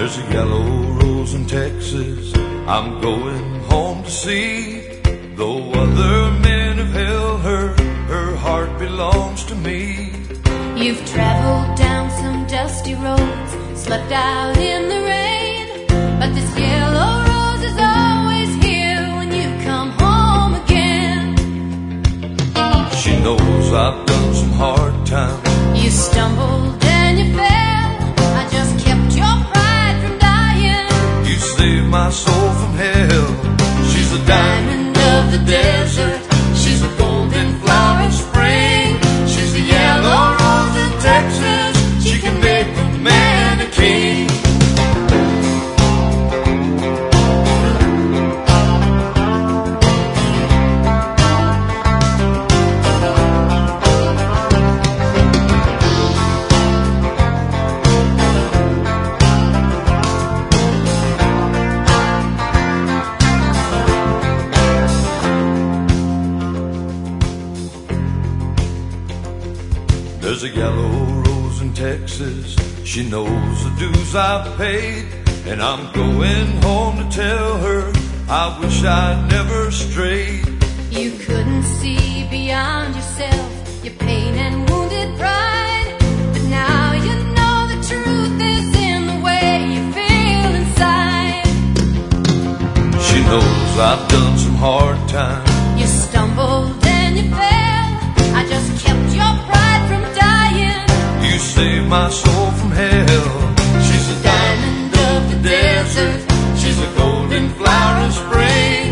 There's a yellow rose in Texas I'm going home to see. Though other men have held her, her heart belongs to me. You've traveled down some dusty roads, slept out in the rain, but this yellow rose is always here when you come home again. She knows I've done some hard times. You stumbled and you fell, I just kept your pride from dying. You saved my soul from hell. She's the diamond of the desert. She's the golden flower of spring. She's the yellow rose of Texas. She can make a man a king. There's a yellow rose in Texas. She knows the dues I've paid, and I'm going home to tell her I wish I'd never strayed. You couldn't see beyond yourself, your pain and wounded pride, but now you know the truth is in the way you feel inside. She knows I've done some hard times. You stumbled and you fell, I just kept your pride from dying. You saved my soul from hell. She's the diamond of the desert. She's the golden flower of spring.